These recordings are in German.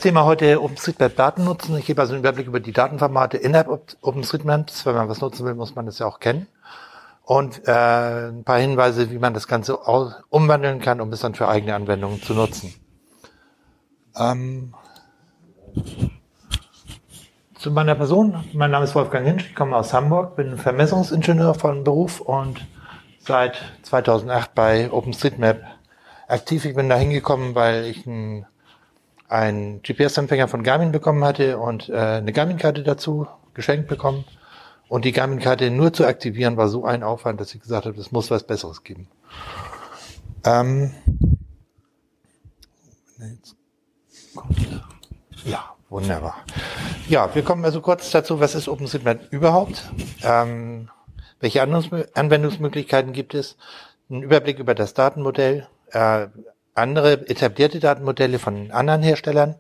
Thema heute OpenStreetMap-Daten nutzen. Ich gebe also einen Überblick über die Datenformate innerhalb OpenStreetMaps. Wenn man was nutzen will, muss man das ja auch kennen. Und ein paar Hinweise, wie man das Ganze umwandeln kann, um es dann für eigene Anwendungen zu nutzen. Zu meiner Person. Mein Name ist Wolfgang Hinsch, ich komme aus Hamburg, bin Vermessungsingenieur von Beruf und seit 2008 bei OpenStreetMap aktiv. Ich bin da hingekommen, weil ich einen GPS-Empfänger von Garmin bekommen hatte und eine Garmin-Karte dazu geschenkt bekommen. Und die Garmin-Karte nur zu aktivieren war so ein Aufwand, dass ich gesagt habe, es muss was Besseres geben. Ja, wunderbar. Ja, wir kommen also kurz dazu, was ist OpenStreetMap überhaupt? Welche Anwendungsmöglichkeiten gibt es? Ein Überblick über das Datenmodell, andere etablierte Datenmodelle von anderen Herstellern.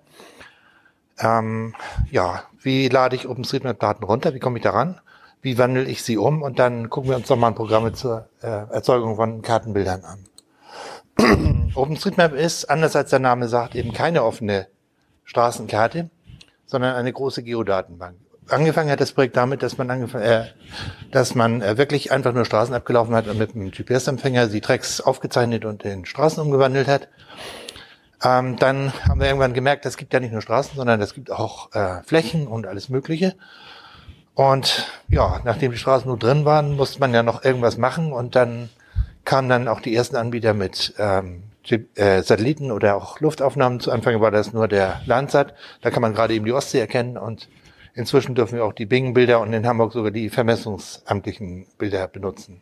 Wie lade ich OpenStreetMap-Daten runter? Wie komme ich daran? Wie wandle ich sie um? Und dann gucken wir uns nochmal Programme zur Erzeugung von Kartenbildern an. OpenStreetMap ist, anders als der Name sagt, eben keine offene Straßenkarte, sondern eine große Geodatenbank. Angefangen hat das Projekt damit, dass man wirklich einfach nur Straßen abgelaufen hat und mit einem GPS-Empfänger die Tracks aufgezeichnet und in Straßen umgewandelt hat. Dann haben wir irgendwann gemerkt, es gibt ja nicht nur Straßen, sondern es gibt auch Flächen und alles Mögliche. Und ja, nachdem die Straßen nur drin waren, musste man ja noch irgendwas machen und dann kamen dann auch die ersten Anbieter mit Satelliten oder auch Luftaufnahmen. Zu Anfang war das nur der Landsat, da kann man gerade eben die Ostsee erkennen und inzwischen dürfen wir auch die Bing-Bilder und in Hamburg sogar die vermessungsamtlichen Bilder benutzen.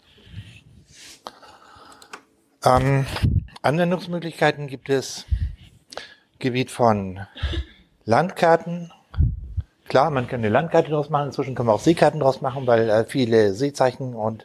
Anwendungsmöglichkeiten gibt es Gebiet von Landkarten. Klar, man kann eine Landkarte draus machen. Inzwischen können wir auch Seekarten draus machen, weil viele Seezeichen und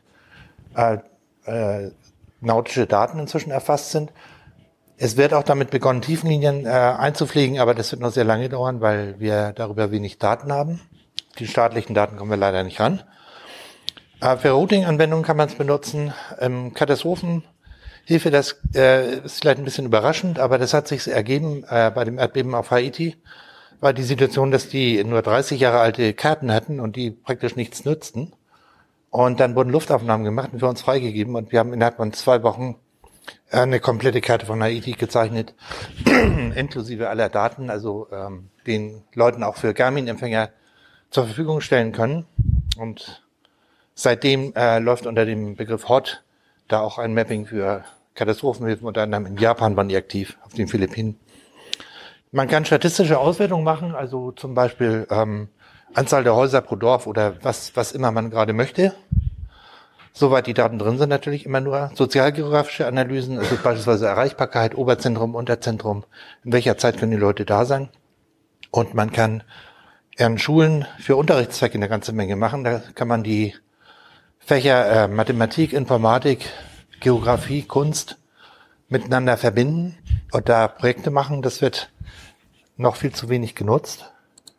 nautische Daten inzwischen erfasst sind. Es wird auch damit begonnen, Tiefenlinien einzupflegen, aber das wird noch sehr lange dauern, weil wir darüber wenig Daten haben. Die staatlichen Daten kommen wir leider nicht ran. Für Routing-Anwendungen kann man es benutzen. Katastrophenhilfe, das ist vielleicht ein bisschen überraschend, aber das hat sich ergeben bei dem Erdbeben auf Haiti. War die Situation, dass die nur 30 Jahre alte Karten hatten und die praktisch nichts nützten. Und dann wurden Luftaufnahmen gemacht und für uns freigegeben und wir haben innerhalb von 2 Wochen eine komplette Karte von Haiti gezeichnet, inklusive aller Daten, also den Leuten auch für Garmin-Empfänger zur Verfügung stellen können. Und seitdem läuft unter dem Begriff HOT da auch ein Mapping für Katastrophenhilfen, unter anderem in Japan waren die aktiv, auf den Philippinen. Man kann statistische Auswertungen machen, also zum Beispiel Anzahl der Häuser pro Dorf oder was immer man gerade möchte. Soweit die Daten drin sind, natürlich immer nur sozialgeografische Analysen, also beispielsweise Erreichbarkeit, Oberzentrum, Unterzentrum, in welcher Zeit können die Leute da sein. Und man kann an Schulen für Unterrichtszwecke eine ganze Menge machen. Da kann man die Fächer Mathematik, Informatik, Geografie, Kunst miteinander verbinden und da Projekte machen. Das wird noch viel zu wenig genutzt.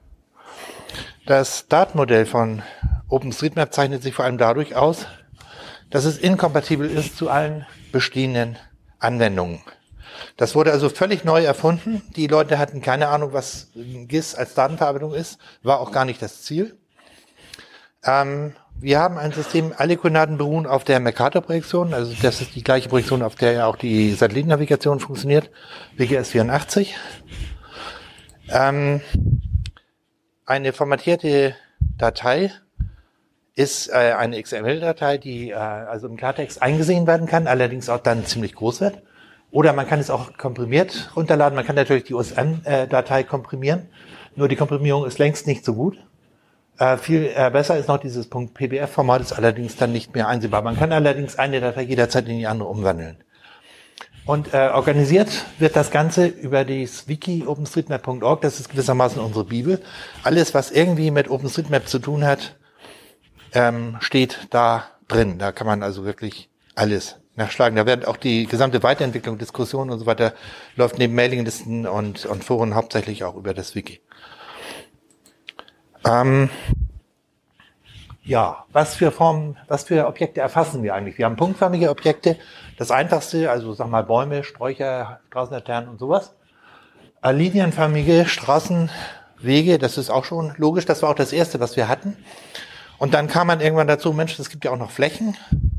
Das Datenmodell von OpenStreetMap zeichnet sich vor allem dadurch aus, dass es inkompatibel ist zu allen bestehenden Anwendungen. Das wurde also völlig neu erfunden. Die Leute hatten keine Ahnung, was GIS als Datenverarbeitung ist. War auch gar nicht das Ziel. Wir haben ein System, alle Koordinaten beruhen auf der Mercator-Projektion. Also das ist die gleiche Projektion, auf der ja auch die Satellitennavigation funktioniert. WGS 84. Eine formatierte Datei ist eine XML-Datei, die also im Klartext eingesehen werden kann, allerdings auch dann ziemlich groß wird. Oder man kann es auch komprimiert runterladen. Man kann natürlich die OSM-Datei komprimieren. Nur die Komprimierung ist längst nicht so gut. Viel besser ist noch dieses .pbf-Format, ist allerdings dann nicht mehr einsehbar. Man kann allerdings eine Datei jederzeit in die andere umwandeln. Und organisiert wird das Ganze über das Wiki openstreetmap.org. Das ist gewissermaßen unsere Bibel. Alles, was irgendwie mit OpenStreetMap zu tun hat, steht da drin. Da kann man also wirklich alles nachschlagen. Da wird auch die gesamte Weiterentwicklung, Diskussion und so weiter läuft neben Mailinglisten und Foren hauptsächlich auch über das Wiki. Was für Objekte erfassen wir eigentlich? Wir haben punktförmige Objekte. Das einfachste, also sag mal Bäume, Sträucher, Straßenlaternen und sowas. Linienförmige Straßenwege, das ist auch schon logisch, das war auch das Erste, was wir hatten. Und dann kam man irgendwann dazu, Mensch, es gibt ja auch noch Flächen.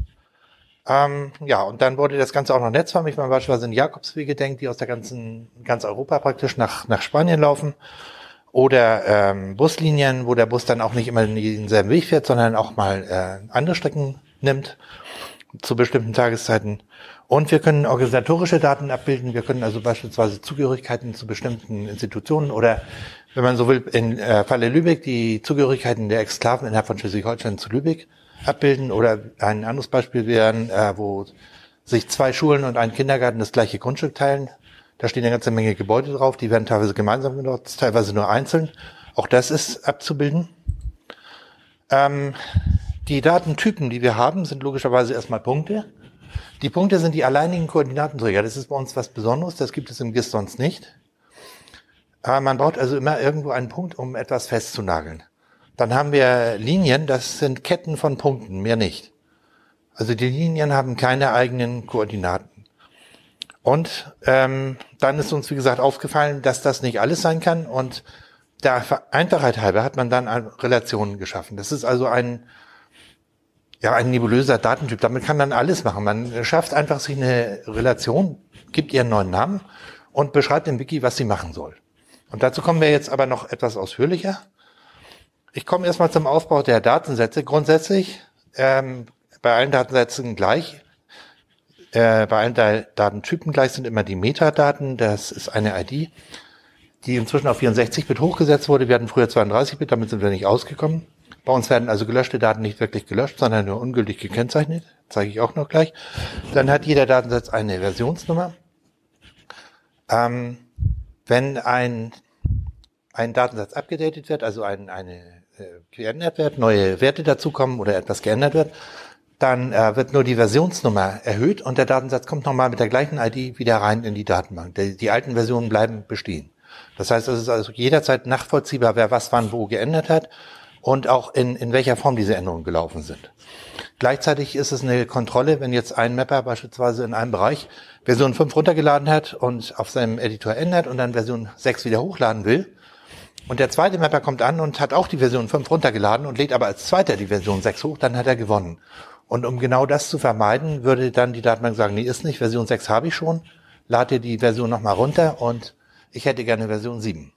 Und dann wurde das Ganze auch noch netzförmig, wenn man beispielsweise an Jakobswege denkt, die aus ganz Europa praktisch nach Spanien laufen. Oder Buslinien, wo der Bus dann auch nicht immer denselben Weg fährt, sondern auch mal andere Strecken nimmt zu bestimmten Tageszeiten. Und wir können organisatorische Daten abbilden. Wir können also beispielsweise Zugehörigkeiten zu bestimmten Institutionen oder, wenn man so will, in Falle Lübeck die Zugehörigkeiten der Exklaven innerhalb von Schleswig-Holstein zu Lübeck abbilden. Oder ein anderes Beispiel wären, wo sich 2 Schulen und ein Kindergarten das gleiche Grundstück teilen. Da stehen eine ganze Menge Gebäude drauf, die werden teilweise gemeinsam genutzt, teilweise nur einzeln. Auch das ist abzubilden. Die Datentypen, die wir haben, sind logischerweise erstmal Punkte. Die Punkte sind die alleinigen Koordinatenträger. Das ist bei uns was Besonderes, das gibt es im GIS sonst nicht. Man braucht also immer irgendwo einen Punkt, um etwas festzunageln. Dann haben wir Linien, das sind Ketten von Punkten, mehr nicht. Also die Linien haben keine eigenen Koordinaten. Und dann ist uns, wie gesagt, aufgefallen, dass das nicht alles sein kann. Und der Einfachheit halber hat man dann Relationen geschaffen. Das ist also ein nebulöser Datentyp. Damit kann man alles machen. Man schafft einfach sich eine Relation, gibt ihr einen neuen Namen und beschreibt im Wiki, was sie machen soll. Und dazu kommen wir jetzt aber noch etwas ausführlicher. Ich komme erstmal zum Aufbau der Datensätze. Grundsätzlich bei allen Datensätzen gleich. Bei allen Datentypen gleich sind immer die Metadaten. Das ist eine ID, die inzwischen auf 64-Bit hochgesetzt wurde. Wir hatten früher 32-Bit, damit sind wir nicht ausgekommen. Bei uns werden also gelöschte Daten nicht wirklich gelöscht, sondern nur ungültig gekennzeichnet. Zeige ich auch noch gleich. Dann hat jeder Datensatz eine Versionsnummer. Wenn ein Datensatz abgedatet wird, also geändert wird, neue Werte dazukommen oder etwas geändert wird, dann wird nur die Versionsnummer erhöht und der Datensatz kommt nochmal mit der gleichen ID wieder rein in die Datenbank. Die alten Versionen bleiben bestehen. Das heißt, es ist also jederzeit nachvollziehbar, wer was wann wo geändert hat und auch in welcher Form diese Änderungen gelaufen sind. Gleichzeitig ist es eine Kontrolle, wenn jetzt ein Mapper beispielsweise in einem Bereich Version 5 runtergeladen hat und auf seinem Editor ändert und dann Version 6 wieder hochladen will. Und der zweite Mapper kommt an und hat auch die Version 5 runtergeladen und lädt aber als zweiter die Version 6 hoch, dann hat er gewonnen. Und um genau das zu vermeiden, würde dann die Datenbank sagen, nee, ist nicht, Version 6 habe ich schon, lade die Version nochmal runter und ich hätte gerne Version 7.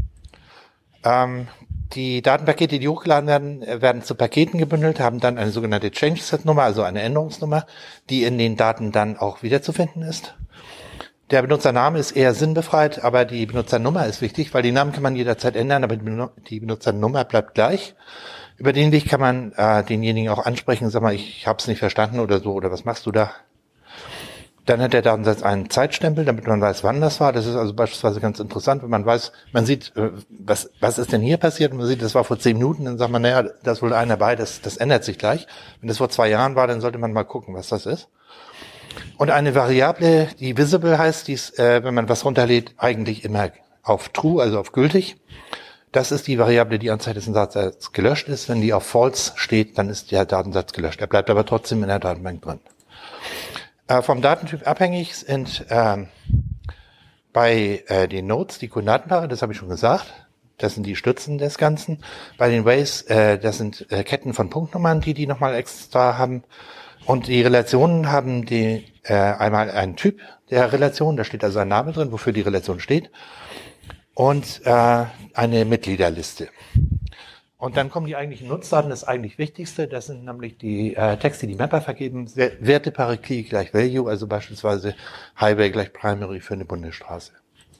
Die Datenpakete, die hochgeladen werden zu Paketen gebündelt, haben dann eine sogenannte Change-Set-Nummer, also eine Änderungsnummer, die in den Daten dann auch wiederzufinden ist. Der Benutzername ist eher sinnbefreit, aber die Benutzernummer ist wichtig, weil die Namen kann man jederzeit ändern, aber die Benutzernummer bleibt gleich. Über den Weg kann man denjenigen auch ansprechen, sag mal, ich habe es nicht verstanden oder so, oder was machst du da? Dann hat der Datensatz einen Zeitstempel, damit man weiß, wann das war. Das ist also beispielsweise ganz interessant, wenn man weiß, man sieht, was ist denn hier passiert? Und man sieht, das war vor 10 Minuten, dann sagt man, naja, da ist wohl einer bei, das ändert sich gleich. Wenn das vor 2 Jahren war, dann sollte man mal gucken, was das ist. Und eine Variable, die visible heißt, die ist, wenn man was runterlädt, eigentlich immer auf true, also auf gültig. Das ist die Variable, die anzeigt, dass ein Datensatz gelöscht ist. Wenn die auf false steht, dann ist der Datensatz gelöscht. Er bleibt aber trotzdem in der Datenbank drin. Vom Datentyp abhängig sind bei den Nodes die Koordinatenpaare, das habe ich schon gesagt. Das sind die Stützen des Ganzen. Bei den Ways, das sind Ketten von Punktnummern, die nochmal extra haben. Und die Relationen haben einmal einen Typ der Relation, da steht also ein Name drin, wofür die Relation steht. Und eine Mitgliederliste. Und dann kommen die eigentlichen Nutzdaten, das eigentlich Wichtigste, das sind nämlich die Texte, die Mapper vergeben, Wertepaare Key gleich Value, also beispielsweise Highway gleich Primary für eine Bundesstraße.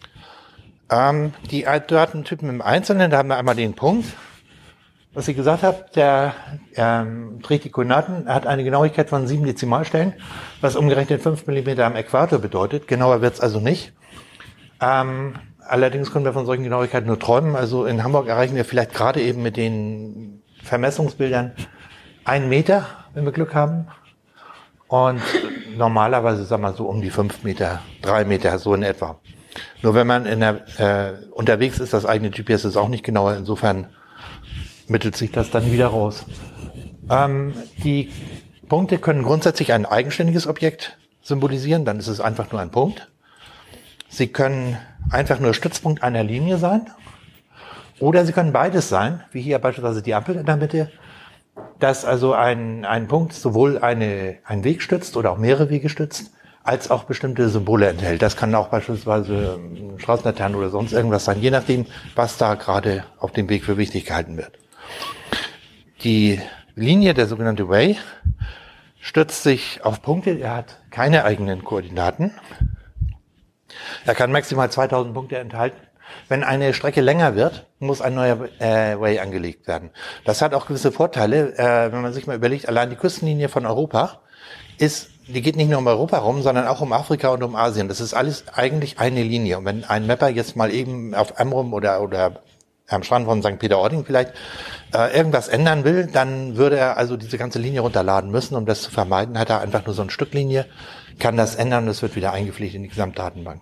Die Datentypen im Einzelnen, da haben wir einmal den Punkt, was ich gesagt habe, der trägt die Koordinaten, hat eine Genauigkeit von 7 Dezimalstellen, was umgerechnet 5 mm am Äquator bedeutet, genauer wird's also nicht. Allerdings können wir von solchen Genauigkeiten nur träumen. Also in Hamburg erreichen wir vielleicht gerade eben mit den Vermessungsbildern 1 Meter, wenn wir Glück haben. Und normalerweise, sagen wir so, um die 5 Meter, 3 Meter, so in etwa. Nur wenn man unterwegs ist, das eigene GPS ist auch nicht genauer. Insofern mittelt sich das dann wieder raus. Die Punkte können grundsätzlich ein eigenständiges Objekt symbolisieren. Dann ist es einfach nur ein Punkt. Sie können einfach nur Stützpunkt einer Linie sein oder sie können beides sein, wie hier beispielsweise die Ampel in der Mitte, dass also ein Punkt sowohl einen Weg stützt oder auch mehrere Wege stützt, als auch bestimmte Symbole enthält. Das kann auch beispielsweise Straßenlaternen oder sonst irgendwas sein, je nachdem, was da gerade auf dem Weg für wichtig gehalten wird. Die Linie, der sogenannte Way, stützt sich auf Punkte. Er hat keine eigenen Koordinaten. Er kann maximal 2000 Punkte enthalten. Wenn eine Strecke länger wird, muss ein neuer Way angelegt werden. Das hat auch gewisse Vorteile. Wenn man sich mal überlegt, allein die Küstenlinie von Europa die geht nicht nur um Europa rum, sondern auch um Afrika und um Asien. Das ist alles eigentlich eine Linie. Und wenn ein Mapper jetzt mal eben auf Amrum oder am Strand von St. Peter-Ording vielleicht irgendwas ändern will, dann würde er also diese ganze Linie runterladen müssen. Um das zu vermeiden, hat er einfach nur so eine Stücklinie, kann das ändern und es wird wieder eingepflegt in die Gesamtdatenbank.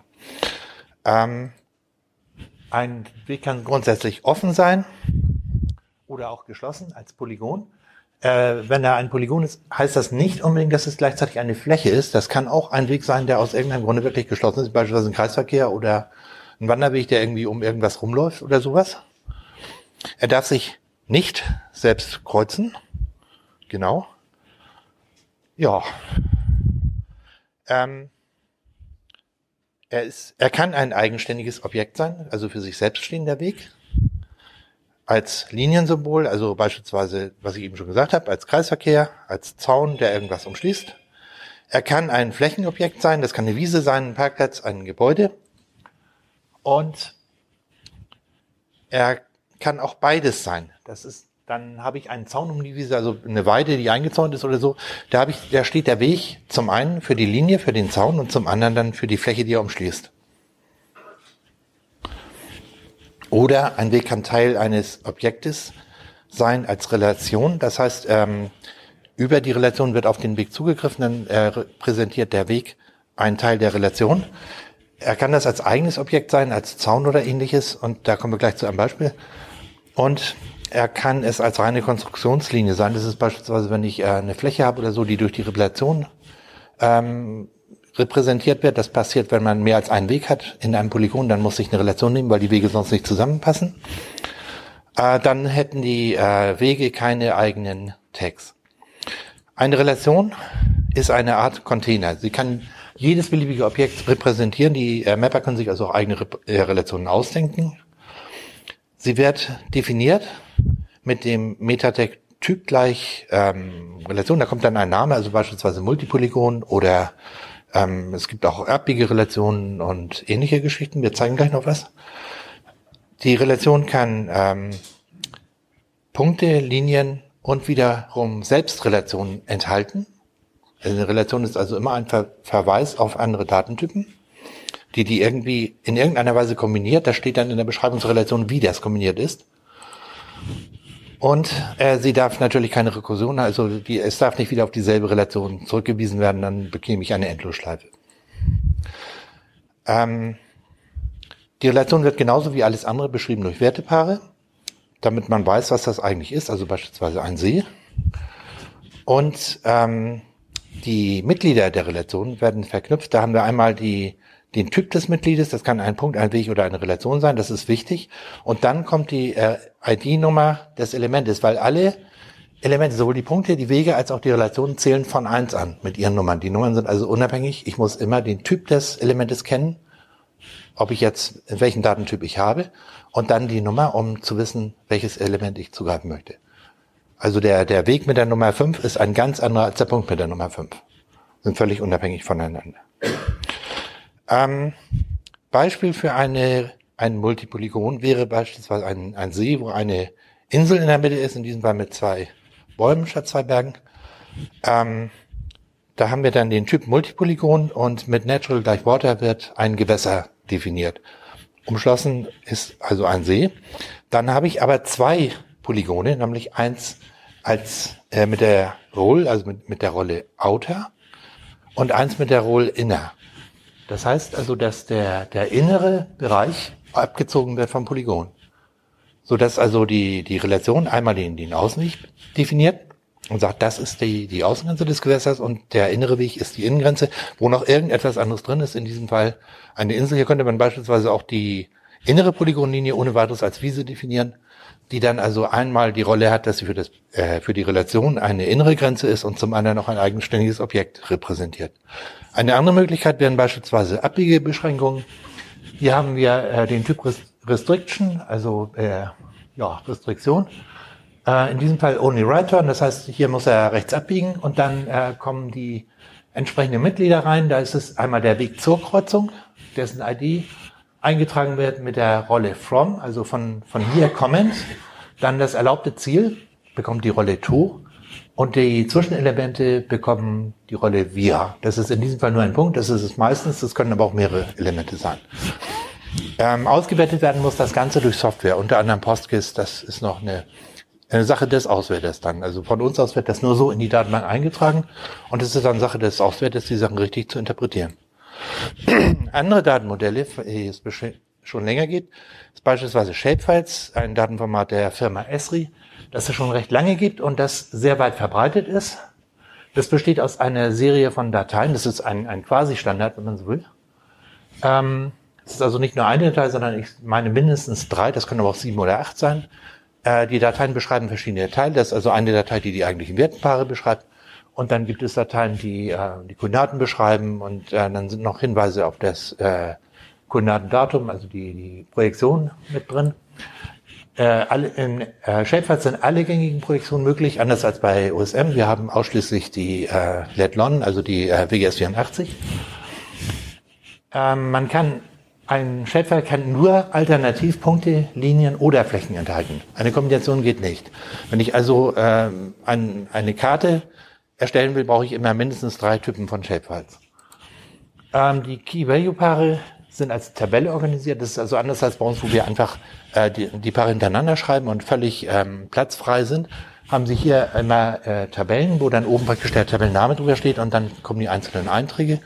Ein Weg kann grundsätzlich offen sein oder auch geschlossen als Polygon. Wenn er ein Polygon ist, heißt das nicht unbedingt, dass es gleichzeitig eine Fläche ist. Das kann auch ein Weg sein, der aus irgendeinem Grunde wirklich geschlossen ist, beispielsweise ein Kreisverkehr oder ein Wanderweg, der irgendwie um irgendwas rumläuft oder sowas. Er darf sich nicht selbst kreuzen. Genau. Ja. Er kann ein eigenständiges Objekt sein, also für sich selbst stehender Weg. Als Liniensymbol, also beispielsweise, was ich eben schon gesagt habe, als Kreisverkehr, als Zaun, der irgendwas umschließt. Er kann ein Flächenobjekt sein, das kann eine Wiese sein, ein Parkplatz, ein Gebäude. Und er kann auch beides sein. Dann habe ich einen Zaun um die Wiese, also eine Weide, die eingezäunt ist oder so. Da steht der Weg zum einen für die Linie, für den Zaun und zum anderen dann für die Fläche, die er umschließt. Oder ein Weg kann Teil eines Objektes sein als Relation. Das heißt, über die Relation wird auf den Weg zugegriffen, dann repräsentiert der Weg einen Teil der Relation. Er kann das als eigenes Objekt sein, als Zaun oder ähnliches. Und da kommen wir gleich zu einem Beispiel. Und er kann es als reine Konstruktionslinie sein. Das ist beispielsweise, wenn ich eine Fläche habe oder so, die durch die Relation repräsentiert wird. Das passiert, wenn man mehr als einen Weg hat in einem Polygon, dann muss ich eine Relation nehmen, weil die Wege sonst nicht zusammenpassen. Dann hätten die Wege keine eigenen Tags. Eine Relation ist eine Art Container. Sie kann jedes beliebige Objekt repräsentieren. Die Mapper können sich also auch eigene Relationen ausdenken. Sie wird definiert mit dem Metatag Typ gleich Relation. Da kommt dann ein Name, also beispielsweise Multipolygon oder es gibt auch erbige Relationen und ähnliche Geschichten. Wir zeigen gleich noch was. Die Relation kann Punkte, Linien und wiederum Selbstrelationen enthalten. Eine Relation ist also immer ein Verweis auf andere Datentypen, die irgendwie in irgendeiner Weise kombiniert. Da steht dann in der Beschreibungsrelation, wie das kombiniert ist. Und sie darf natürlich keine Rekursion, also es darf nicht wieder auf dieselbe Relation zurückgewiesen werden, dann bekäme ich eine Endlosschleife. Die Relation wird genauso wie alles andere beschrieben durch Wertepaare, damit man weiß, was das eigentlich ist, also beispielsweise ein See. Und die Mitglieder der Relation werden verknüpft. Da haben wir einmal den Typ des Mitgliedes, das kann ein Punkt, ein Weg oder eine Relation sein, das ist wichtig. Und dann kommt die ID-Nummer des Elementes, weil alle Elemente, sowohl die Punkte, die Wege als auch die Relationen zählen von 1 an mit ihren Nummern. Die Nummern sind also unabhängig. Ich muss immer den Typ des Elementes kennen, ob ich jetzt, welchen Datentyp ich habe, und dann die Nummer, um zu wissen, welches Element ich zugreifen möchte. Also der Weg mit der Nummer 5 ist ein ganz anderer als der Punkt mit der Nummer 5. Sind völlig unabhängig voneinander. Beispiel für ein Multipolygon wäre beispielsweise ein See, wo eine Insel in der Mitte ist, in diesem Fall mit 2 Bäumen statt 2 Bergen. Da haben wir dann den Typ Multipolygon und mit Natural gleich Water wird ein Gewässer definiert. Umschlossen ist also ein See. Dann habe ich aber 2 Polygone, nämlich eins mit der Roll, also mit der Rolle Outer und eins mit der Roll Inner. Das heißt also, dass der innere Bereich abgezogen wird vom Polygon. Sodass also die Relation einmal den Außenweg definiert und sagt, das ist die Außengrenze des Gewässers und der innere Weg ist die Innengrenze, wo noch irgendetwas anderes drin ist, in diesem Fall eine Insel. Hier könnte man beispielsweise auch die innere Polygonlinie ohne weiteres als Wiese definieren, die dann also einmal die Rolle hat, dass sie für die Relation eine innere Grenze ist und zum anderen noch ein eigenständiges Objekt repräsentiert. Eine andere Möglichkeit wären beispielsweise Abbiegebeschränkungen. Hier haben wir den Typ Restriction, also Restriktion. In diesem Fall only right turn, das heißt, hier muss er rechts abbiegen und dann kommen die entsprechenden Mitglieder rein. Da ist es einmal der Weg zur Kreuzung, dessen ID eingetragen wird mit der Rolle from, also von hier kommend. Dann das erlaubte Ziel bekommt die Rolle to und die Zwischenelemente bekommen die Rolle via. Das ist in diesem Fall nur ein Punkt, das ist es meistens, das können aber auch mehrere Elemente sein. Ausgewertet werden muss das Ganze durch Software, unter anderem PostGIS, das ist noch eine Sache des Auswerters dann. Also von uns aus wird das nur so in die Datenbank eingetragen und es ist dann Sache des Auswerters, die Sachen richtig zu interpretieren. Andere Datenmodelle, die es schon länger geht, ist beispielsweise Shapefiles, ein Datenformat der Firma Esri, das es schon recht lange gibt und das sehr weit verbreitet ist. Das besteht aus einer Serie von Dateien, das ist ein Quasi-Standard, wenn man so will. Es ist also nicht nur eine Datei, sondern ich meine mindestens 3, das können aber auch 7 oder 8 sein. Die Dateien beschreiben verschiedene Teile, das ist also eine Datei, die eigentlichen Wertpaare beschreibt. Und dann gibt es Dateien, die die Koordinaten beschreiben und dann sind noch Hinweise auf das Koordinatendatum, also die Projektion mit drin. In Shapefiles sind alle gängigen Projektionen möglich, anders als bei OSM. Wir haben ausschließlich die LED-LON, also die WGS84. Ein Shapefile kann nur Alternativpunkte, Linien oder Flächen enthalten. Eine Kombination geht nicht. Wenn ich also eine Karte erstellen will, brauche ich immer mindestens 3 Typen von Shapefiles. Die Key-Value-Paare sind als Tabelle organisiert. Das ist also anders als bei uns, wo wir einfach die Paare hintereinander schreiben und völlig platzfrei sind. Haben Sie hier immer Tabellen, wo dann oben praktisch der Tabellenname drüber steht und dann kommen die einzelnen Einträge.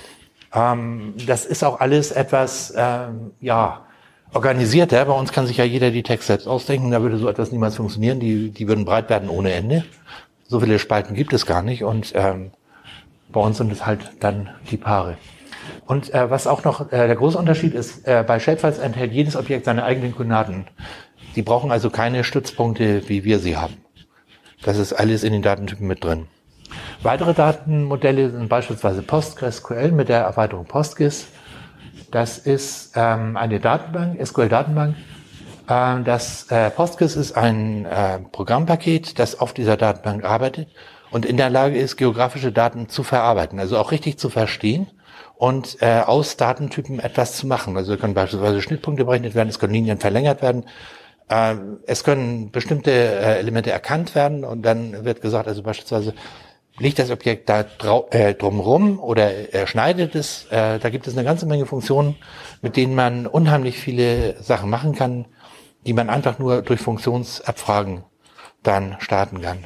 Das ist auch alles etwas organisierter. Bei uns kann sich ja jeder die Text selbst ausdenken. Da würde so etwas niemals funktionieren. Die würden breit werden ohne Ende. So viele Spalten gibt es gar nicht. Und bei uns sind es halt dann die Paare. Und was auch noch der große Unterschied ist, bei Shapefiles enthält jedes Objekt seine eigenen Koordinaten. Die brauchen also keine Stützpunkte, wie wir sie haben. Das ist alles in den Datentypen mit drin. Weitere Datenmodelle sind beispielsweise PostgreSQL mit der Erweiterung PostGIS. Das ist eine Datenbank, SQL-Datenbank. Das PostGIS ist ein Programmpaket, das auf dieser Datenbank arbeitet und in der Lage ist, geografische Daten zu verarbeiten, also auch richtig zu verstehen und aus Datentypen etwas zu machen. Also können beispielsweise Schnittpunkte berechnet werden, es können Linien verlängert werden, es können bestimmte Elemente erkannt werden und dann wird gesagt, also beispielsweise liegt das Objekt da drumherum oder er schneidet es. Da gibt es eine ganze Menge Funktionen, mit denen man unheimlich viele Sachen machen kann, die man einfach nur durch Funktionsabfragen dann starten kann.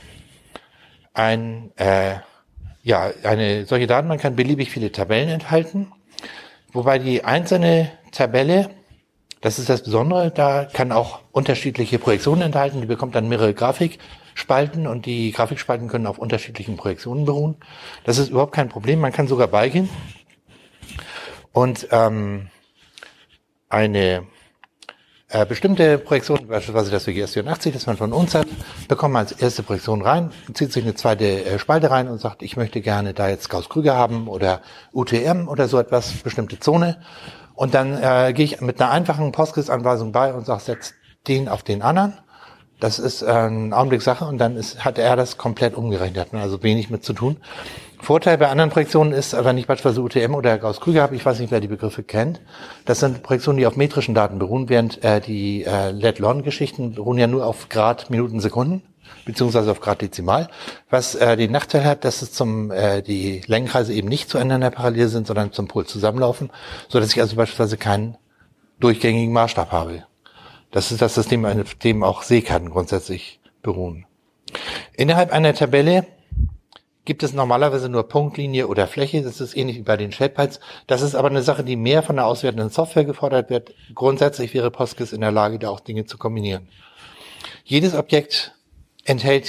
Eine solche Datenbank kann beliebig viele Tabellen enthalten, wobei die einzelne Tabelle, das ist das Besondere, da kann auch unterschiedliche Projektionen enthalten, die bekommt dann mehrere Grafikspalten und die Grafikspalten können auf unterschiedlichen Projektionen beruhen. Das ist überhaupt kein Problem, man kann sogar beigehen. Und eine bestimmte Projektion, beispielsweise das WGS84, das man von uns hat, bekommt man als erste Projektion rein, zieht sich eine zweite Spalte rein und sagt, ich möchte gerne da jetzt Gauss-Krüger haben oder UTM oder so etwas, bestimmte Zone. Und dann gehe ich mit einer einfachen PostGIS-Anweisung bei und sage, setz den auf den anderen. Das ist ein Augenblick Sache und dann hat er das komplett umgerechnet, also wenig mit zu tun. Vorteil bei anderen Projektionen ist, wenn ich beispielsweise UTM oder Gauss-Krüger habe, ich weiß nicht, wer die Begriffe kennt, das sind Projektionen, die auf metrischen Daten beruhen, während die LED-LON-Geschichten beruhen ja nur auf Grad, Minuten, Sekunden, beziehungsweise auf Grad Dezimal, was den Nachteil hat, dass es die Längenkreise eben nicht zueinander parallel sind, sondern zum Pol zusammenlaufen, so dass ich also beispielsweise keinen durchgängigen Maßstab habe. Das ist das System, auf dem auch Seekarten grundsätzlich beruhen. Innerhalb einer Tabelle gibt es normalerweise nur Punktlinie oder Fläche. Das ist ähnlich wie bei den Shapefiles. Das ist aber eine Sache, die mehr von der auswertenden Software gefordert wird. Grundsätzlich wäre PostGIS in der Lage, da auch Dinge zu kombinieren. Jedes Objekt enthält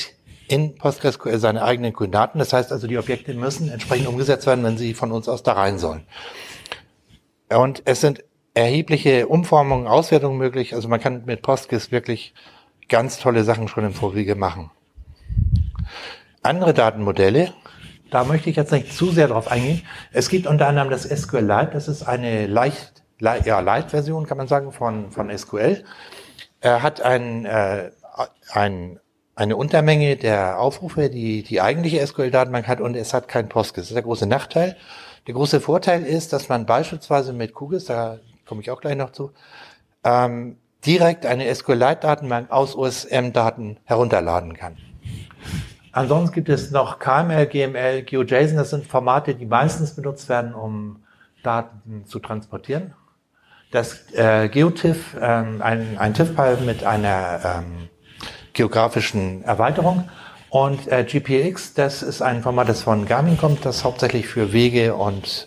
in PostgreSQL seine eigenen Koordinaten. Das heißt also, die Objekte müssen entsprechend umgesetzt werden, wenn sie von uns aus da rein sollen. Und es sind erhebliche Umformungen, Auswertungen möglich. Also man kann mit Postgres wirklich ganz tolle Sachen schon im Vorwege machen. Andere Datenmodelle, da möchte ich jetzt nicht zu sehr drauf eingehen. Es gibt unter anderem das SQLite, das ist eine Light-Version, kann man sagen, von SQL. Er hat eine Untermenge der Aufrufe, die eigentliche SQL-Datenbank hat, und es hat kein Postgres. Das ist der große Nachteil. Der große Vorteil ist, dass man beispielsweise mit QGIS, da komme ich auch gleich noch zu, direkt eine SQLite-Datenbank aus OSM-Daten herunterladen kann. Ansonsten gibt es noch KML, GML, GeoJSON. Das sind Formate, die meistens benutzt werden, um Daten zu transportieren. Das GeoTIFF, ein TIFF-File mit einer geografischen Erweiterung. Und GPX, das ist ein Format, das von Garmin kommt, das hauptsächlich für Wege und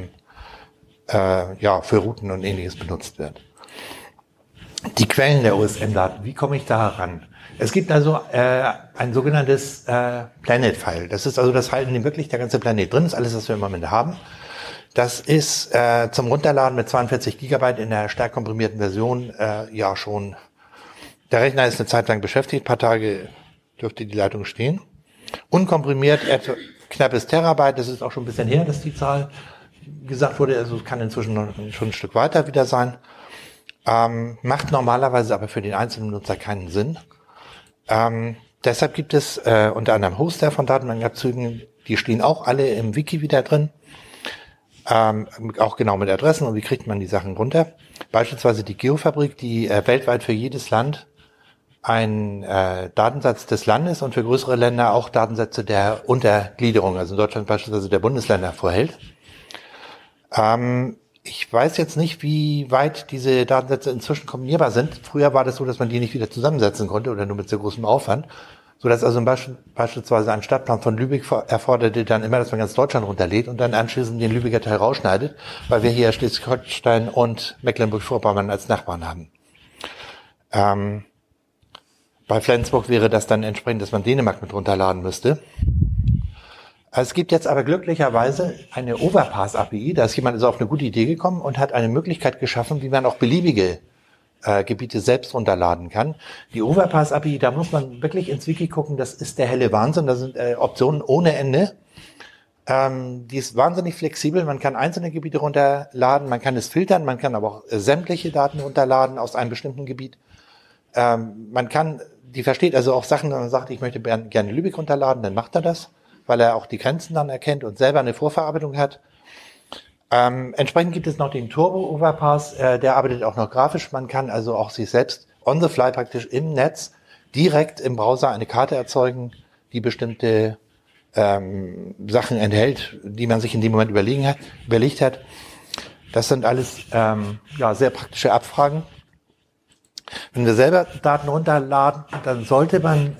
für Routen und Ähnliches benutzt wird. Die Quellen der OSM-Daten, wie komme ich da heran? Es gibt also ein sogenanntes Planet-File. Das ist also das File, in dem wirklich der ganze Planet drin ist, alles, was wir im Moment haben. Das ist zum Runterladen mit 42 Gigabyte in der stark komprimierten Version schon. Der Rechner ist eine Zeit lang beschäftigt, ein paar Tage dürfte die Leitung stehen. Unkomprimiert knappes Terabyte, das ist auch schon ein bisschen her, dass die Zahl gesagt wurde, also es kann inzwischen schon ein Stück weiter wieder sein. Macht normalerweise aber für den einzelnen Nutzer keinen Sinn. Deshalb gibt es unter anderem Hoster von Datenbankabzügen, die stehen auch alle im Wiki wieder drin, auch genau mit Adressen und wie kriegt man die Sachen runter. Beispielsweise die Geofabrik, die weltweit für jedes Land einen Datensatz des Landes und für größere Länder auch Datensätze der Untergliederung, also in Deutschland beispielsweise der Bundesländer, vorhält. Ich weiß jetzt nicht, wie weit diese Datensätze inzwischen kombinierbar sind. Früher war das so, dass man die nicht wieder zusammensetzen konnte oder nur mit sehr großem Aufwand, sodass also beispielsweise ein Stadtplan von Lübeck erforderte dann immer, dass man ganz Deutschland runterlädt und dann anschließend den Lübecker Teil rausschneidet, weil wir hier Schleswig-Holstein und Mecklenburg-Vorpommern als Nachbarn haben. Bei Flensburg wäre das dann entsprechend, dass man Dänemark mit runterladen müsste. Es gibt jetzt aber glücklicherweise eine Overpass-API, da ist jemand also auf eine gute Idee gekommen und hat eine Möglichkeit geschaffen, wie man auch beliebige Gebiete selbst runterladen kann. Die Overpass-API, da muss man wirklich ins Wiki gucken, das ist der helle Wahnsinn, da sind Optionen ohne Ende. Die ist wahnsinnig flexibel, man kann einzelne Gebiete runterladen, man kann es filtern, man kann aber auch sämtliche Daten runterladen aus einem bestimmten Gebiet. Die versteht also auch Sachen, wenn man sagt, ich möchte gerne Lübeck runterladen, dann macht er das, weil er auch die Grenzen dann erkennt und selber eine Vorverarbeitung hat. Entsprechend gibt es noch den Turbo Overpass, der arbeitet auch noch grafisch. Man kann also auch sich selbst on the fly praktisch im Netz direkt im Browser eine Karte erzeugen, die bestimmte Sachen enthält, die man sich in dem Moment überlegt hat. Das sind alles sehr praktische Abfragen. Wenn wir selber Daten runterladen, dann sollte man,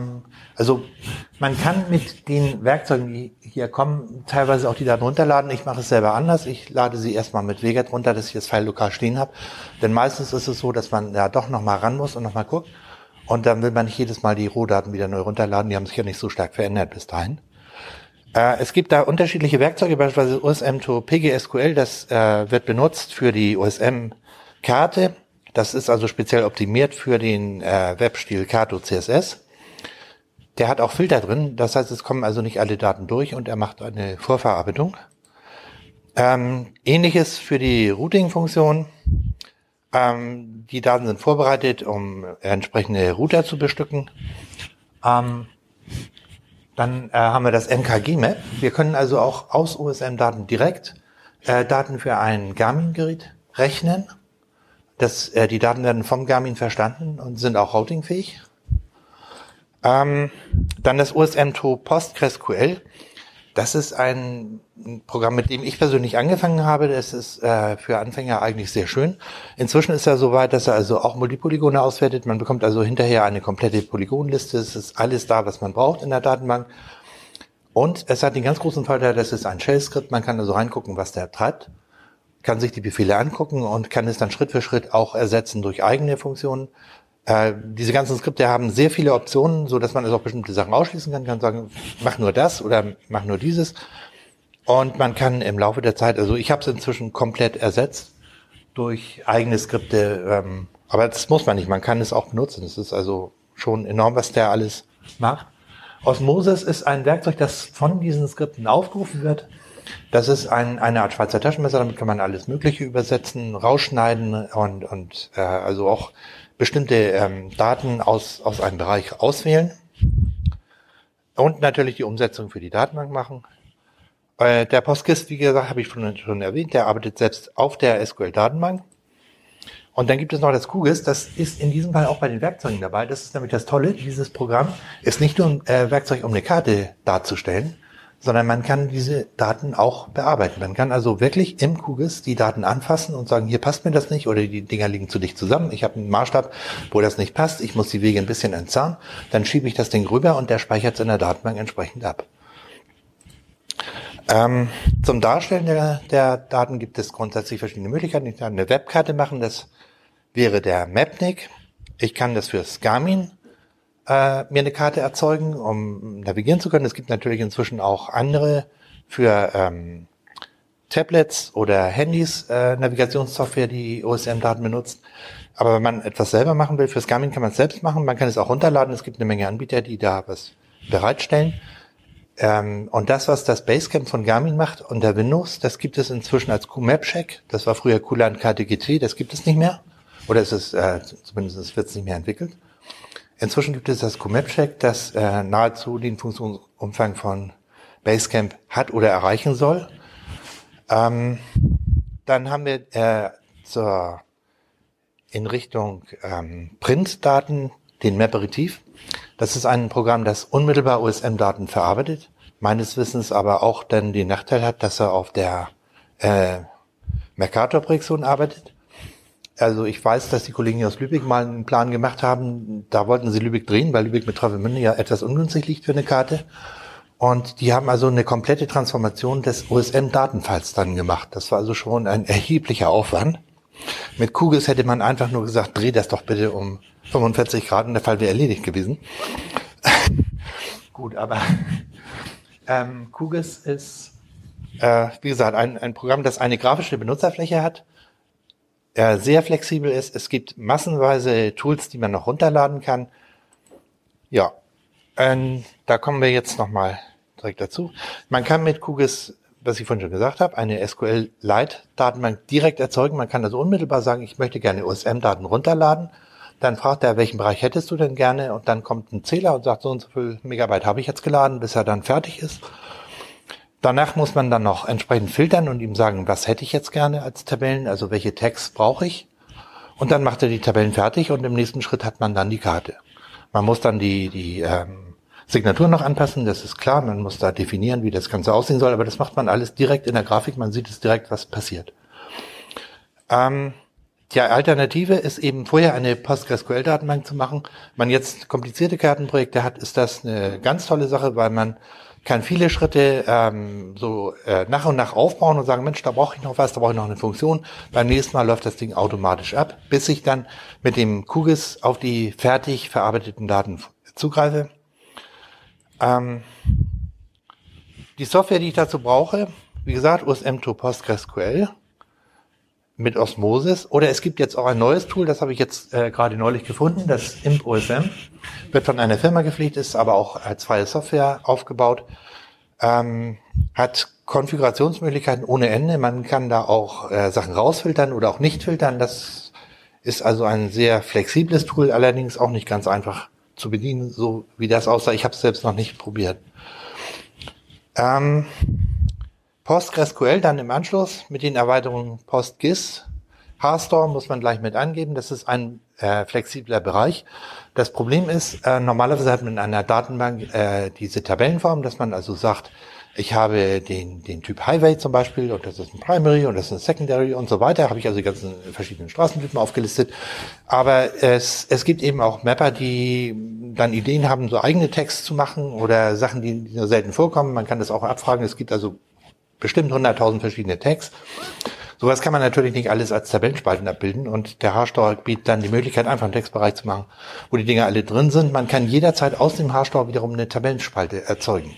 man kann mit den Werkzeugen, die hier kommen, teilweise auch die Daten runterladen. Ich mache es selber anders. Ich lade sie erstmal mit Wget runter, dass ich das File lokal stehen habe. Denn meistens ist es so, dass man da doch nochmal ran muss und nochmal guckt. Und dann will man nicht jedes Mal die Rohdaten wieder neu runterladen. Die haben sich ja nicht so stark verändert bis dahin. Es gibt da unterschiedliche Werkzeuge, beispielsweise OSM to PGSQL. Das wird benutzt für die OSM-Karte. Das ist also speziell optimiert für den Webstil Kato CSS. Der hat auch Filter drin, das heißt, es kommen also nicht alle Daten durch und er macht eine Vorverarbeitung. Ähnliches für die Routing-Funktion. Die Daten sind vorbereitet, um entsprechende Router zu bestücken. Dann haben wir das MKG-Map. Wir können also auch aus OSM-Daten direkt Daten für ein Garmin-Gerät rechnen. Die Daten werden vom Garmin verstanden und sind auch routingfähig. Dann das OSM to PostgreSQL. Das ist ein Programm, mit dem ich persönlich angefangen habe. Das ist für Anfänger eigentlich sehr schön. Inzwischen ist er so weit, dass er also auch Multipolygone auswertet. Man bekommt also hinterher eine komplette Polygonliste. Es ist alles da, was man braucht in der Datenbank. Und es hat den ganz großen Vorteil, das ist ein Shell-Skript. Man kann also reingucken, was der treibt, kann sich die Befehle angucken und kann es dann Schritt für Schritt auch ersetzen durch eigene Funktionen. Diese ganzen Skripte haben sehr viele Optionen, so dass man also auch bestimmte Sachen ausschließen kann sagen, mach nur das oder mach nur dieses. Und man kann im Laufe der Zeit, also ich habe es inzwischen komplett ersetzt durch eigene Skripte, aber das muss man nicht, man kann es auch benutzen. Es ist also schon enorm, was der alles macht. Osmosis ist ein Werkzeug, das von diesen Skripten aufgerufen wird. Das ist eine Art Schweizer Taschenmesser, damit kann man alles Mögliche übersetzen, rausschneiden und also auch bestimmte Daten aus einem Bereich auswählen. Und natürlich die Umsetzung für die Datenbank machen. Der PostGIS, wie gesagt, habe ich schon erwähnt, der arbeitet selbst auf der SQL-Datenbank. Und dann gibt es noch das QGIS, das ist in diesem Fall auch bei den Werkzeugen dabei. Das ist nämlich das Tolle, dieses Programm ist nicht nur ein Werkzeug, um eine Karte darzustellen, sondern man kann diese Daten auch bearbeiten. Man kann also wirklich im QGIS die Daten anfassen und sagen, hier passt mir das nicht oder die Dinger liegen zu dicht zusammen. Ich habe einen Maßstab, wo das nicht passt. Ich muss die Wege ein bisschen entzerren. Dann schiebe ich das Ding rüber und der speichert es in der Datenbank entsprechend ab. Zum Darstellen der Daten gibt es grundsätzlich verschiedene Möglichkeiten. Ich kann eine Webkarte machen, das wäre der Mapnik. Ich kann das für Garmin mir eine Karte erzeugen, um navigieren zu können. Es gibt natürlich inzwischen auch andere für Tablets oder Handys Navigationssoftware, die OSM-Daten benutzt. Aber wenn man etwas selber machen will, fürs Garmin kann man es selbst machen. Man kann es auch runterladen. Es gibt eine Menge Anbieter, die da was bereitstellen. Und das, was das Basecamp von Garmin macht unter Windows, das gibt es inzwischen als QMapCheck. Das war früher QLAN KTGT, das gibt es nicht mehr. Oder ist es zumindest wird es nicht mehr entwickelt. Inzwischen gibt es das QMapCheck, das nahezu den Funktionsumfang von Basecamp hat oder erreichen soll. Dann haben wir in Richtung Printdaten den Maperitiv. Das ist ein Programm, das unmittelbar OSM-Daten verarbeitet, meines Wissens aber auch dann den Nachteil hat, dass er auf der Mercator-Projektion arbeitet. Also ich weiß, dass die Kollegen aus Lübeck mal einen Plan gemacht haben, da wollten sie Lübeck drehen, weil Lübeck mit Travemünde ja etwas ungünstig liegt für eine Karte. Und die haben also eine komplette Transformation des OSM-Datenfiles dann gemacht. Das war also schon ein erheblicher Aufwand. Mit QGIS hätte man einfach nur gesagt, dreh das doch bitte um 45 Grad und der Fall wäre erledigt gewesen. Gut, aber QGIS ist, wie gesagt, ein Programm, das eine grafische Benutzerfläche hat, sehr flexibel ist. Es gibt massenweise Tools, die man noch runterladen kann. Ja, da kommen wir jetzt nochmal direkt dazu. Man kann mit QGIS, was ich vorhin schon gesagt habe, eine SQL-Lite-Datenbank direkt erzeugen. Man kann also unmittelbar sagen, ich möchte gerne OSM-Daten runterladen. Dann fragt er, welchen Bereich hättest du denn gerne? Und dann kommt ein Zähler und sagt, so und so viel Megabyte habe ich jetzt geladen, bis er dann fertig ist. Danach muss man dann noch entsprechend filtern und ihm sagen, was hätte ich jetzt gerne als Tabellen, also welche Tags brauche ich. Und dann macht er die Tabellen fertig und im nächsten Schritt hat man dann die Karte. Man muss dann die Signatur noch anpassen, das ist klar. Man muss da definieren, wie das Ganze aussehen soll, aber das macht man alles direkt in der Grafik. Man sieht es direkt, was passiert. Die Alternative ist eben vorher eine PostgreSQL-Datenbank zu machen. Wenn man jetzt komplizierte Kartenprojekte hat, ist das eine ganz tolle Sache, weil man kann viele Schritte nach und nach aufbauen und sagen, Mensch, da brauche ich noch was, da brauche ich noch eine Funktion. Beim nächsten Mal läuft das Ding automatisch ab, bis ich dann mit dem QGIS auf die fertig verarbeiteten Daten zugreife. Die Software, die ich dazu brauche, wie gesagt, OSM2 PostgreSQL mit Osmosis. Oder es gibt jetzt auch ein neues Tool, das habe ich jetzt gerade neulich gefunden, das ImpOSM. Wird von einer Firma gepflegt, ist aber auch als freie Software aufgebaut. Hat Konfigurationsmöglichkeiten ohne Ende. Man kann da auch Sachen rausfiltern oder auch nicht filtern. Das ist also ein sehr flexibles Tool, allerdings auch nicht ganz einfach zu bedienen, so wie das aussah. Ich habe es selbst noch nicht probiert. PostgreSQL dann im Anschluss mit den Erweiterungen PostGIS. HStore muss man gleich mit angeben. Das ist ein flexibler Bereich. Das Problem ist, normalerweise hat man in einer Datenbank diese Tabellenform, dass man also sagt, ich habe den Typ Highway zum Beispiel und das ist ein Primary und das ist ein Secondary und so weiter. Habe ich also die ganzen verschiedenen Straßentypen aufgelistet. Aber es gibt eben auch Mapper, die dann Ideen haben, so eigene Tags zu machen oder Sachen, die nur selten vorkommen. Man kann das auch abfragen. Es gibt also bestimmt 100.000 verschiedene Tags. Sowas kann man natürlich nicht alles als Tabellenspalten abbilden und der Haarstauer bietet dann die Möglichkeit, einfach einen Textbereich zu machen, wo die Dinge alle drin sind. Man kann jederzeit aus dem Haarstauer wiederum eine Tabellenspalte erzeugen.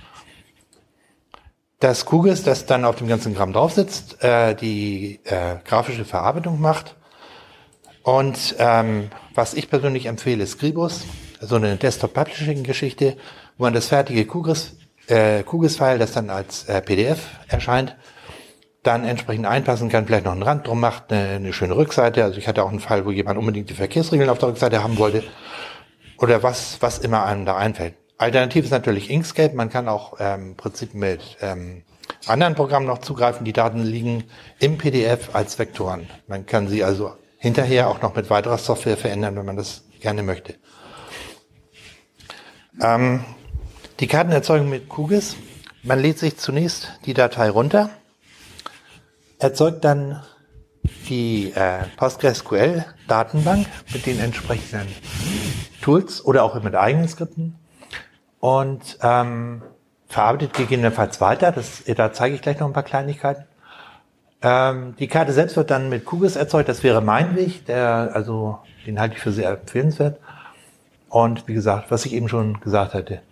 Das QGIS, das dann auf dem ganzen Gramm drauf sitzt, die grafische Verarbeitung macht. Und was ich persönlich empfehle, ist Scribus, so eine Desktop-Publishing-Geschichte, wo man das fertige QGIS-File, das dann als PDF erscheint, dann entsprechend einpassen kann, vielleicht noch einen Rand drum macht, eine schöne Rückseite. Also ich hatte auch einen Fall, wo jemand unbedingt die Verkehrsregeln auf der Rückseite haben wollte. Oder was immer einem da einfällt. Alternativ ist natürlich Inkscape. Man kann auch im Prinzip mit anderen Programmen noch zugreifen. Die Daten liegen im PDF als Vektoren. Man kann sie also hinterher auch noch mit weiterer Software verändern, wenn man das gerne möchte. Die Kartenerzeugung mit QGIS. Man lädt sich zunächst die Datei runter, erzeugt dann die PostgreSQL-Datenbank mit den entsprechenden Tools oder auch mit eigenen Skripten und verarbeitet gegebenenfalls weiter. Da zeige ich gleich noch ein paar Kleinigkeiten. Die Karte selbst wird dann mit QGIS erzeugt. Das wäre mein Weg, den halte ich für sehr empfehlenswert. Und wie gesagt, was ich eben schon gesagt hatte.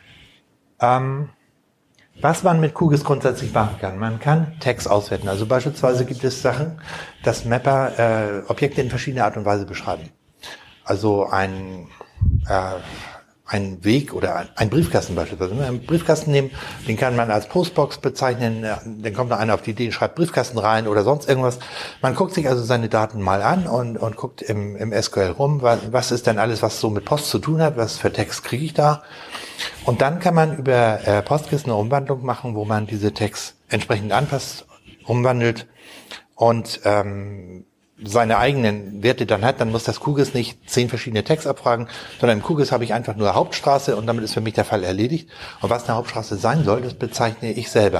Was man mit QGIS grundsätzlich machen kann. Man kann Text auswerten. Also beispielsweise gibt es Sachen, dass Mapper Objekte in verschiedener Art und Weise beschreiben. Also ein Weg oder ein Briefkasten beispielsweise. Einen Briefkasten nehmen, den kann man als Postbox bezeichnen, dann kommt da einer auf die Idee, schreibt Briefkasten rein oder sonst irgendwas. Man guckt sich also seine Daten mal an und guckt im SQL rum, was ist denn alles, was so mit Post zu tun hat, was für Text kriege ich da. Und dann kann man über PostGIS eine Umwandlung machen, wo man diese Text entsprechend anpasst, umwandelt und seine eigenen Werte dann hat, dann muss das QGIS nicht 10 verschiedene Tags abfragen, sondern im QGIS habe ich einfach nur Hauptstraße und damit ist für mich der Fall erledigt. Und was eine Hauptstraße sein soll, das bezeichne ich selber.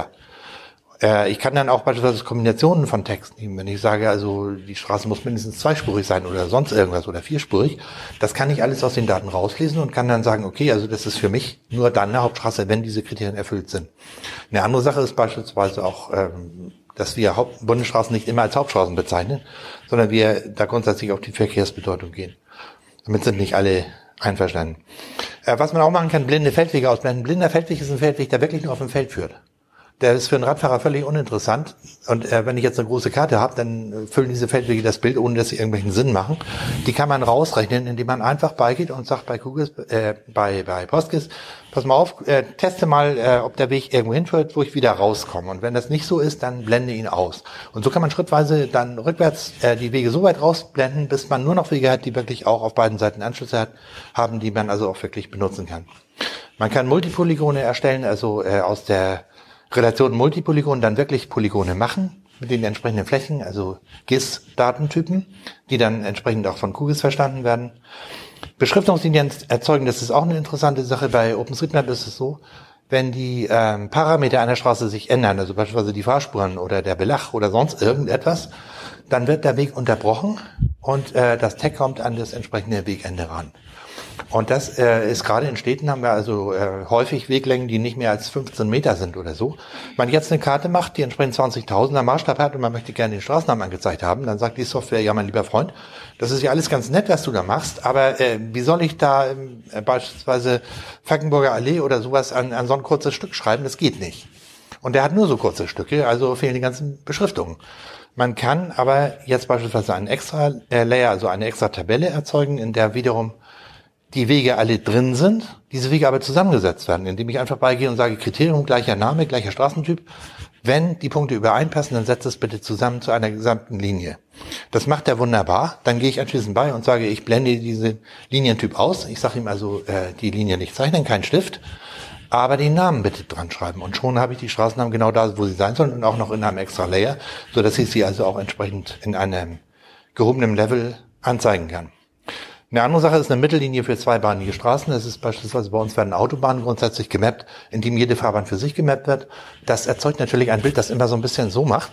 Ich kann dann auch beispielsweise Kombinationen von Text nehmen. Wenn ich sage, also die Straße muss mindestens zweispurig sein oder sonst irgendwas oder vierspurig, das kann ich alles aus den Daten rauslesen und kann dann sagen, okay, also das ist für mich nur dann eine Hauptstraße, wenn diese Kriterien erfüllt sind. Eine andere Sache ist beispielsweise auch, dass wir Bundesstraßen nicht immer als Hauptstraßen bezeichnen, sondern wir da grundsätzlich auf die Verkehrsbedeutung gehen. Damit sind nicht alle einverstanden. Was man auch machen kann, blinde Feldwege ausblenden. Blinder Feldweg ist ein Feldweg, der wirklich nur auf dem Feld führt. Der ist für einen Radfahrer völlig uninteressant. Und wenn ich jetzt eine große Karte habe, dann füllen diese Feldwege das Bild, ohne dass sie irgendwelchen Sinn machen. Die kann man rausrechnen, indem man einfach beigeht und sagt bei QGIS, bei PostGIS, pass mal auf, teste mal, ob der Weg irgendwo hinführt, wo ich wieder rauskomme. Und wenn das nicht so ist, dann blende ihn aus. Und so kann man schrittweise dann rückwärts die Wege so weit rausblenden, bis man nur noch Wege hat, die wirklich auch auf beiden Seiten Anschlüsse haben, die man also auch wirklich benutzen kann. Man kann Multipolygone erstellen, also aus der Relation Multipolygon dann wirklich Polygone machen mit den entsprechenden Flächen, also GIS-Datentypen, die dann entsprechend auch von QGIS verstanden werden. Beschriftungslinien erzeugen, das ist auch eine interessante Sache. Bei OpenStreetMap ist es so, wenn die Parameter einer Straße sich ändern, also beispielsweise die Fahrspuren oder der Belach oder sonst irgendetwas, dann wird der Weg unterbrochen und das Tag kommt an das entsprechende Wegende ran. Und das ist gerade in Städten, haben wir also häufig Weglängen, die nicht mehr als 15 Meter sind oder so. Wenn man jetzt eine Karte macht, die entsprechend 20.000er Maßstab hat und man möchte gerne den Straßennamen angezeigt haben, dann sagt die Software, ja mein lieber Freund, das ist ja alles ganz nett, was du da machst, aber wie soll ich da beispielsweise Falkenburger Allee oder sowas an so ein kurzes Stück schreiben? Das geht nicht. Und der hat nur so kurze Stücke, also fehlen die ganzen Beschriftungen. Man kann aber jetzt beispielsweise einen extra Layer, also eine extra Tabelle erzeugen, in der wiederum die Wege alle drin sind, diese Wege aber zusammengesetzt werden, indem ich einfach beigehe und sage, Kriterium, gleicher Name, gleicher Straßentyp. Wenn die Punkte übereinpassen, dann setzt es bitte zusammen zu einer gesamten Linie. Das macht er wunderbar. Dann gehe ich anschließend bei und sage, ich blende diesen Linientyp aus. Ich sage ihm also, die Linie nicht zeichnen, kein Stift, aber den Namen bitte dran schreiben. Und schon habe ich die Straßennamen genau da, wo sie sein sollen und auch noch in einem extra Layer, sodass ich sie also auch entsprechend in einem gehobenen Level anzeigen kann. Eine andere Sache ist eine Mittellinie für zweibahnige Straßen. Das ist beispielsweise bei uns werden Autobahnen grundsätzlich gemappt, indem jede Fahrbahn für sich gemappt wird. Das erzeugt natürlich ein Bild, das immer so ein bisschen so macht.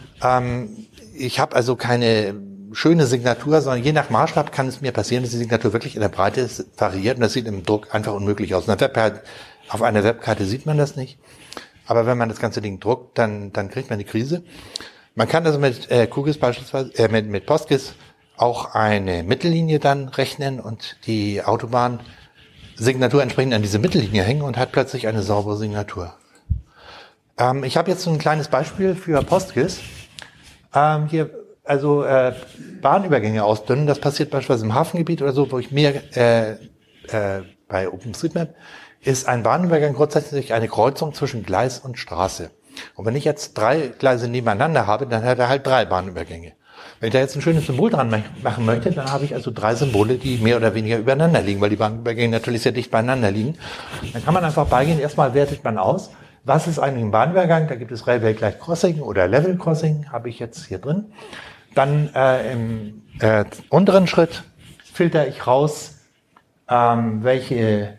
Ich habe also keine schöne Signatur, sondern je nach Maßstab kann es mir passieren, dass die Signatur wirklich in der Breite variiert und das sieht im Druck einfach unmöglich aus. Auf einer Webkarte sieht man das nicht, aber wenn man das ganze Ding druckt, dann kriegt man eine Krise. Man kann also mit QGIS beispielsweise, mit PostGIS auch eine Mittellinie dann rechnen und die Autobahnsignatur entsprechend an diese Mittellinie hängen und hat plötzlich eine saubere Signatur. Ich habe jetzt so ein kleines Beispiel für PostGIS. Hier also Bahnübergänge ausdünnen. Das passiert beispielsweise im Hafengebiet oder so, wo ich mehr bei OpenStreetMap ist ein Bahnübergang grundsätzlich eine Kreuzung zwischen Gleis und Straße. Und wenn ich jetzt 3 Gleise nebeneinander habe, dann hat er halt 3 Bahnübergänge. Wenn ich da jetzt ein schönes Symbol dran machen möchte, dann habe ich also 3 Symbole, die mehr oder weniger übereinander liegen, weil die Bahnübergänge natürlich sehr dicht beieinander liegen. Dann kann man einfach beigehen, erstmal wertet man aus, was ist eigentlich ein Bahnübergang? Da gibt es Railway gleich Crossing oder Level Crossing, habe ich jetzt hier drin. Dann im unteren Schritt filtere ich raus, welche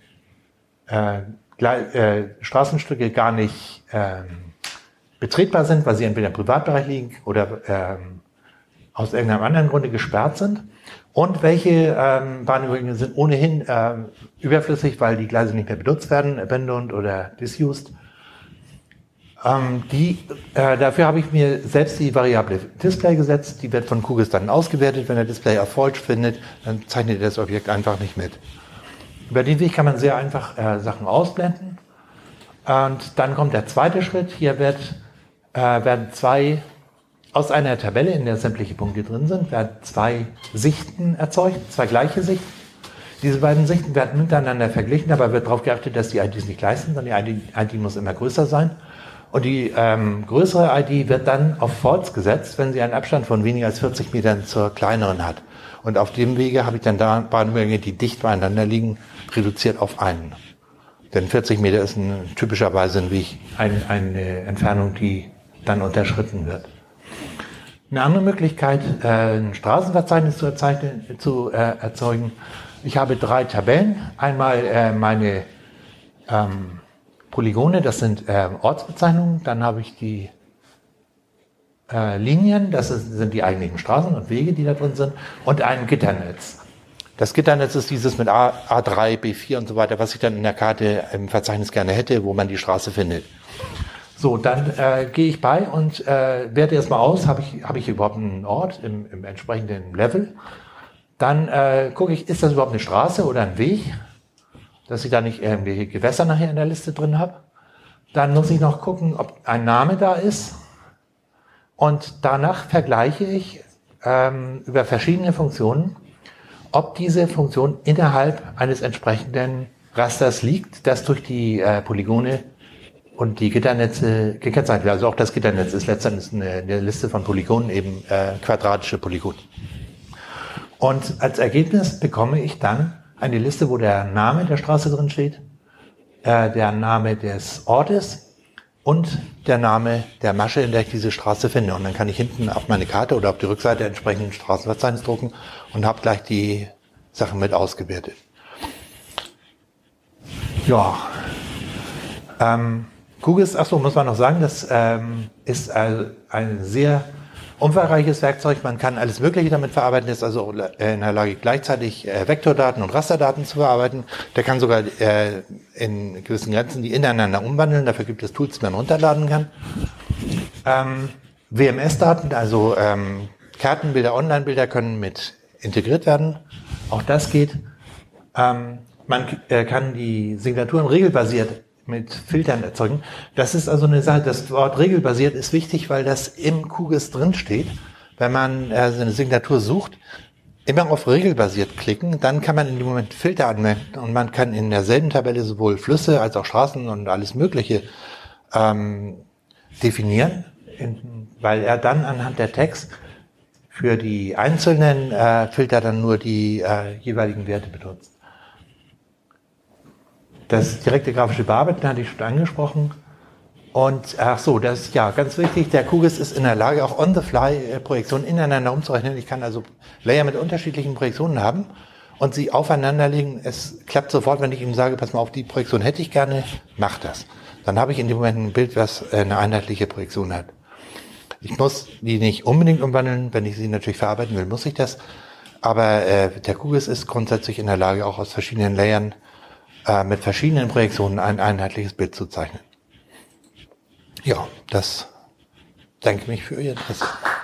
Straßenstücke gar nicht betretbar sind, weil sie entweder im Privatbereich liegen oder aus irgendeinem anderen Grunde gesperrt sind. Und welche Bahnübergänge sind ohnehin überflüssig, weil die Gleise nicht mehr benutzt werden, abandoned oder disused. Dafür habe ich mir selbst die Variable Display gesetzt. Die wird von QGIS dann ausgewertet. Wenn der Display auf falsch findet, dann zeichnet er das Objekt einfach nicht mit. Über den Weg kann man sehr einfach Sachen ausblenden. Und dann kommt der zweite Schritt. Hier werden 2 aus einer Tabelle, in der sämtliche Punkte drin sind, werden 2 Sichten erzeugt, 2 gleiche Sichten. Diese beiden Sichten werden miteinander verglichen, aber wird darauf geachtet, dass die IDs nicht gleich sind, sondern die ID muss immer größer sein. Und die größere ID wird dann auf False gesetzt, wenn sie einen Abstand von weniger als 40 Metern zur kleineren hat. Und auf dem Wege habe ich dann da Bahnübergänge, die dicht beieinander liegen, reduziert auf einen. Denn 40 Meter ist typischerweise ein Weg, eine Entfernung, die dann unterschritten wird. Eine andere Möglichkeit, ein Straßenverzeichnis zu erzeugen. Ich habe 3 Tabellen. Einmal meine Polygone, das sind Ortsbezeichnungen. Dann habe ich die Linien, das sind die eigentlichen Straßen und Wege, die da drin sind. Und ein Gitternetz. Das Gitternetz ist dieses mit A3, B4 und so weiter, was ich dann in der Karte im Verzeichnis gerne hätte, wo man die Straße findet. So, dann gehe ich bei und werte erstmal aus, habe ich überhaupt einen Ort im entsprechenden Level. Dann gucke ich, ist das überhaupt eine Straße oder ein Weg, dass ich da nicht irgendwelche Gewässer nachher in der Liste drin habe. Dann muss ich noch gucken, ob ein Name da ist. Und danach vergleiche ich über verschiedene Funktionen, ob diese Funktion innerhalb eines entsprechenden Rasters liegt, das durch die Polygone und die Gitternetze gekennzeichnet wird. Also auch das Gitternetz ist letztendlich eine Liste von Polygonen, eben quadratische Polygone. Und als Ergebnis bekomme ich dann eine Liste, wo der Name der Straße drin steht, der Name des Ortes und der Name der Masche, in der ich diese Straße finde. Und dann kann ich hinten auf meine Karte oder auf die Rückseite entsprechend Straßenverzeichnis drucken und habe gleich die Sachen mit ausgewertet. Ja, QGIS, muss man noch sagen, das ist ein sehr umfangreiches Werkzeug. Man kann alles Mögliche damit verarbeiten, ist also in der Lage, gleichzeitig Vektordaten und Rasterdaten zu verarbeiten. Der kann sogar in gewissen Grenzen die ineinander umwandeln. Dafür gibt es Tools, die man runterladen kann. WMS-Daten, also Kartenbilder, Online-Bilder können mit integriert werden. Auch das geht. Man kann die Signaturen regelbasiert mit Filtern erzeugen. Das ist also eine Sache, das Wort regelbasiert ist wichtig, weil das im QGIS drin steht. Wenn man eine Signatur sucht, immer auf regelbasiert klicken, dann kann man in dem Moment Filter anwenden und man kann in derselben Tabelle sowohl Flüsse als auch Straßen und alles Mögliche definieren, weil er dann anhand der Tags für die einzelnen Filter dann nur die jeweiligen Werte benutzt. Das direkte grafische Bearbeiten hatte ich schon angesprochen. Und das ist ja ganz wichtig, der QGIS ist in der Lage, auch on-the-fly Projektionen ineinander umzurechnen. Ich kann also Layer mit unterschiedlichen Projektionen haben und sie aufeinanderlegen. Es klappt sofort, wenn ich ihm sage, pass mal auf, die Projektion hätte ich gerne, mach das. Dann habe ich in dem Moment ein Bild, was eine einheitliche Projektion hat. Ich muss die nicht unbedingt umwandeln, wenn ich sie natürlich verarbeiten will, muss ich das. Aber der QGIS ist grundsätzlich in der Lage, auch aus verschiedenen Layern mit verschiedenen Projektionen ein einheitliches Bild zu zeichnen. Ja, das Danke mich für Ihr Interesse.